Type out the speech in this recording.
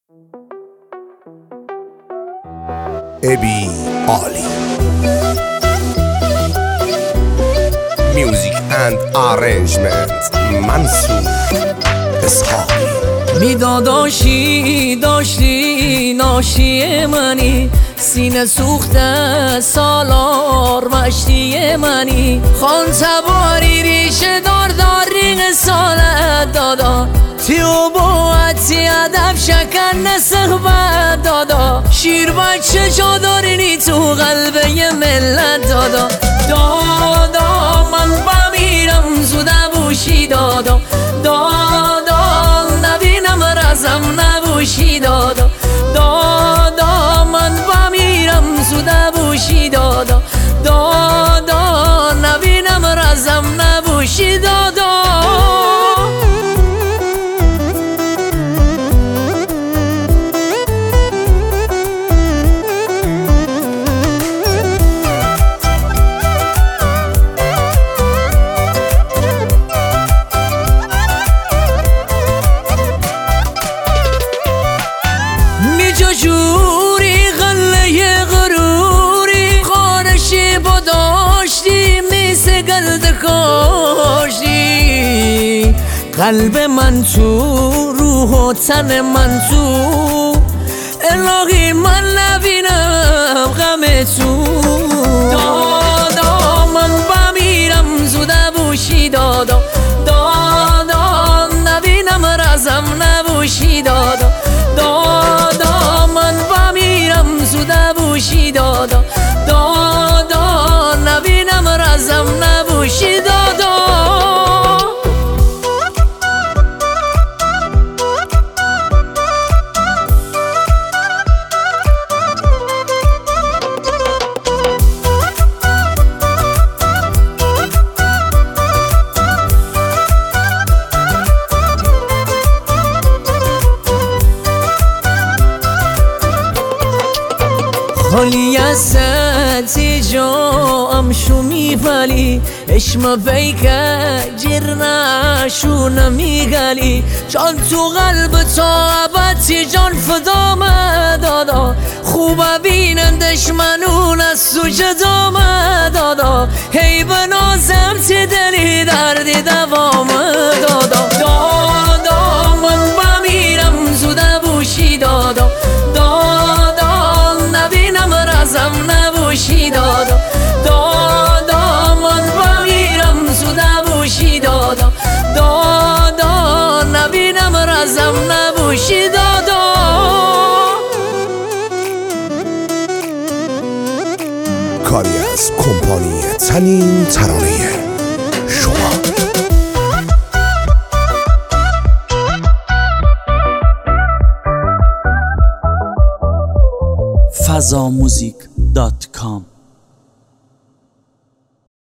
ابی عالی میوزیک اند آرنجمنت منصور اسحاقی. میداداشی داشتی ناشی منی، سینه سوخته سالار مشتی منی، خان سواری ریشه دار رینگ سالت دادا، تیو باعتی ادب شکن صحبت دادا، شیر بچه چادرنی تو قلب یه ملت دادا. دادا من بمیرم زوده بوشی دادا، دادا نبینم رزم نبوشی دادا، دادا من بمیرم زوده بوشی دادا، دادا نبینم رزم نبوشی دادا. جوری غله غروری خارشی با داشتی میسه گلد کاشتی، قلب من تو روح و تن من تو، الهی من نبینم غم تو. دادا من بمیرم زوده بوشی دادا، دادا نبینم رزم نبوشی دادا، دادا من بمیرم زوده بوشی دادا، دادا نبینم رزم نبوشی دادا. حالی از ستی جا امشو میپلی، اشم بیکه جیر نشو نمیگلی، جان تو قلب تا ابدی جان فدا دادا، خوب بینندش منون از تو جدا دادا، هی بنازم تی دلی دردی دوام دادا. دادا من بمیرم زوده بوشی دادا، رزم نبوشی دادا، دادا من بمیرم زوده بوشی دادا، دادا نبینم رزم نبوشی دادا. کاری از کمپانی تنین ترانه شما. fazamusic.com